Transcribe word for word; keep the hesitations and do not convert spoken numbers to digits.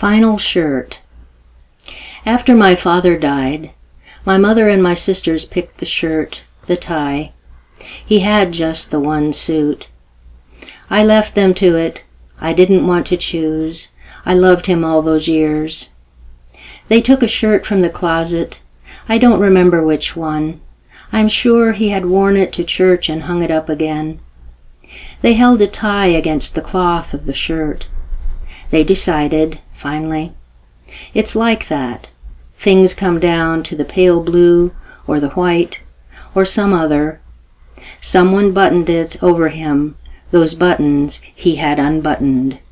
Final shirt. After my father died, my mother and my sisters picked the shirt, the tie. He had just the one suit. I left them to it. I didn't want to choose. I loved him all those years. They took a shirt from the closet. I don't remember which one. I'm sure he had worn it to church and hung it up again. They held a tie against the cloth of the shirt. They decided, finally. It's like that. Things come down to the pale blue or the white or some other. Someone buttoned it over him, those buttons he had unbuttoned.